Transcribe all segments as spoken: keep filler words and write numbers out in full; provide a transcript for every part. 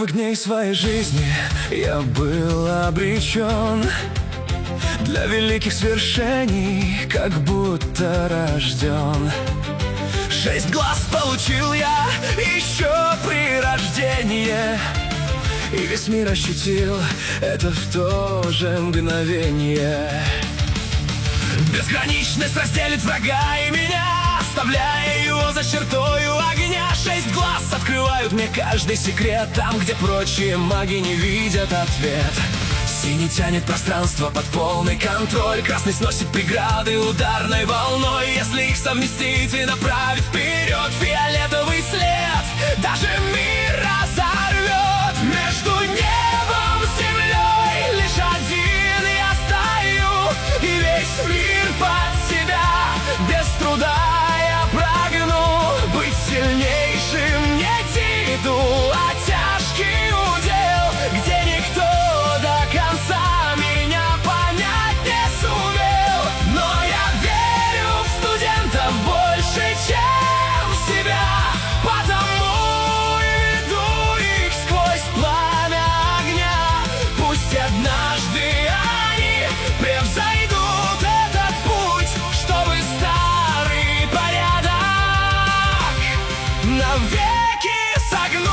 первых дней своей жизни я был обречен для великих свершений, как будто рожден. Шесть глаз получил я еще при рождении, и весь мир ощутил это в то же мгновение. Безграничность разделит врага и меня, оставляя его за чертою огня. Шесть глаз открывают мне каждый секрет, там, где прочие маги не видят ответ. Синий тянет пространство под полный контроль, красный сносит преграды ударной волной. Если их совместить и направить вперед, фиолетовый след даже мир разорвет. Между небом и землей лишь один я стою, и весь мир под себя. Без труда я прагну быть сильнейшим, не титул, а тяжкий удел, где никто до конца меня понять не сумел. Но я верю в студентов больше, чем в себя, потому и веду их сквозь пламя огня. Пусть однажды они превзойдут этот путь, чтобы старый порядок навеки согнуть.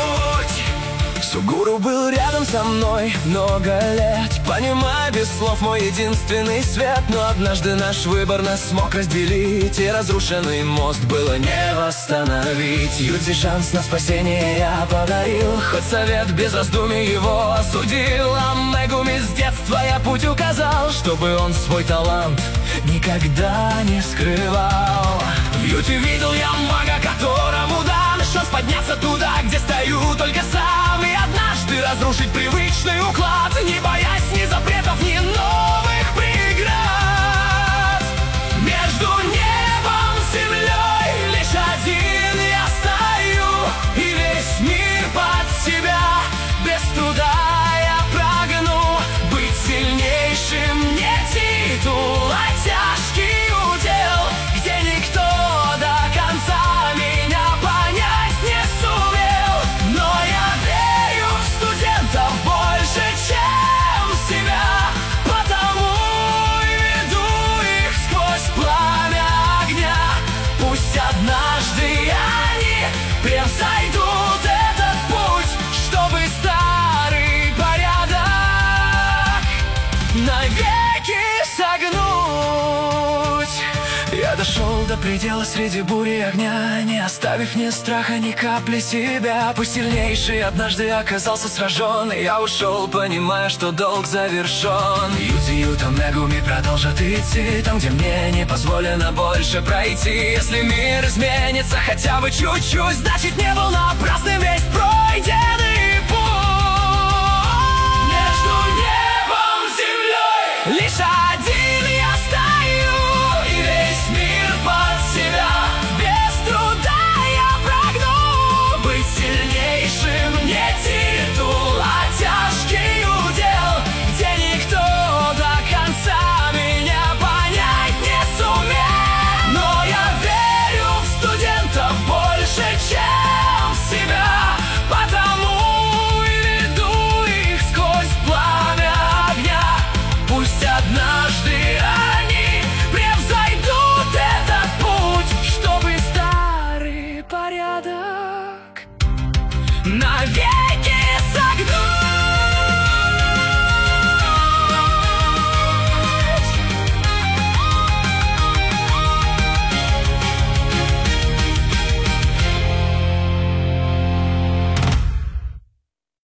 Сугуру был рядом со мной много лет, понимая без слов мой единственный свет. Но однажды наш выбор нас смог разделить, и разрушенный мост было не восстановить. Юте шанс на спасение я подарил, хоть совет без раздумий его осудил. А Мегуми с детства я путь указал, чтобы он свой талант никогда не скрывал. В Юте видел я мага, которому дан шанс подняться туда, где стою только сам, и однажды разрушить привычный уклад, не боясь ни запретов, ни новых преград. Между небом и землей лишь один я стою, и весь мир под себя. Без труда я прагну быть сильнейшим, не титул, а тяжкий удел, где никто до конца меня понять не сумел. Но я верю в студентов больше, чем в себя, потому и веду их сквозь пламя огня. Пусть однажды они превзойдут этот путь, чтобы старый порядок навеки согнуть. Я дошел до предела среди бури и огня, не оставив ни страха, ни капли себя. Пусть сильнейший однажды оказался сражен, и я ушел, понимая, что долг завершен. Юти, Юта, Мегуми продолжат идти там, где мне не позволено больше пройти. Если мир изменится хотя бы чуть-чуть, значит не был напрасным весь пройденный